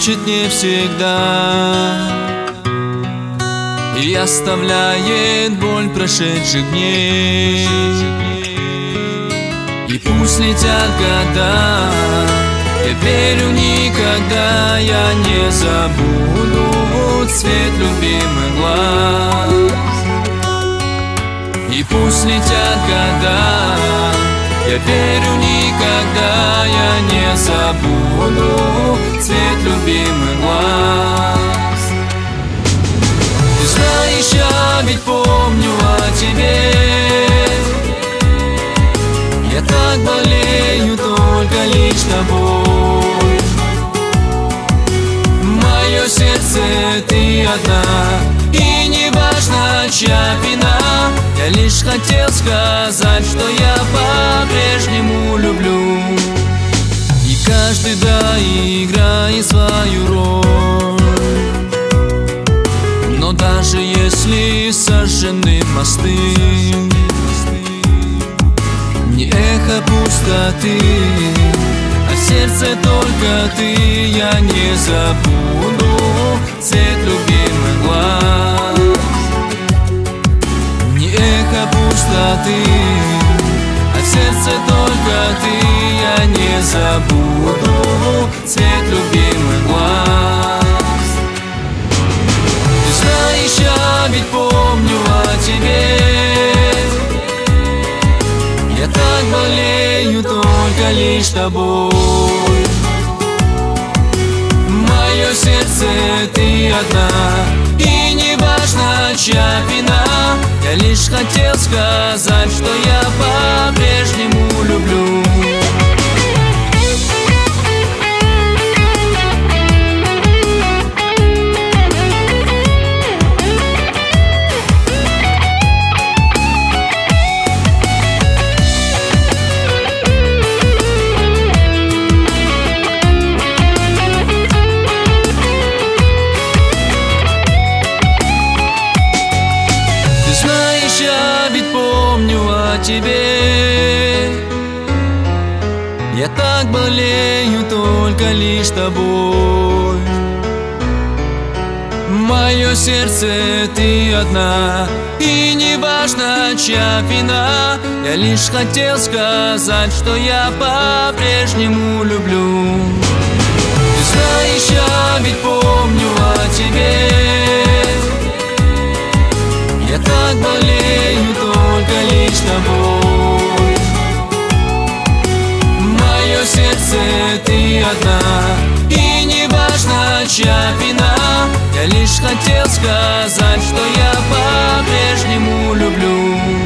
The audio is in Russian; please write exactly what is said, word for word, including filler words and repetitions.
значит не всегда, и оставляет боль прошедших дней. И пусть летят года, я верю, никогда я не забуду цвет любимых глаз. И пусть летят года, я верю, никогда я не забуду цвет любимых глаз. Ты знаешь, я ведь помню о тебе, я так болею только лишь тобой. Мое сердце ты одна, и не важно, чья вина. Я лишь хотел сказать, что я по-прежнему люблю. И каждый, да, играет свою роль. Но даже если сожжены мосты, не эхо пустоты, а в сердце только ты. Я не забуду цвет любимых глаз, не эхо пустоты, а в сердце только ты. Я не забуду цвет любимых глаз. Ты знаешь, я ведь помню о тебе, я так болею только лишь тобой. Мое сердце ты одна, и не важно, чья вина. Я лишь хотел сказать, что я по-прежнему люблю. Я ведь помню о тебе, я так болею только лишь тобой. Мое сердце ты одна, и не важно, чья вина. Я лишь хотел сказать, что я по-прежнему люблю. Ты знаешь, я ведь помню о тебе, я так болею только лишь тобой. Мое сердце ты одна, и не важно, чья вина. Я лишь хотел сказать, что я по-прежнему люблю.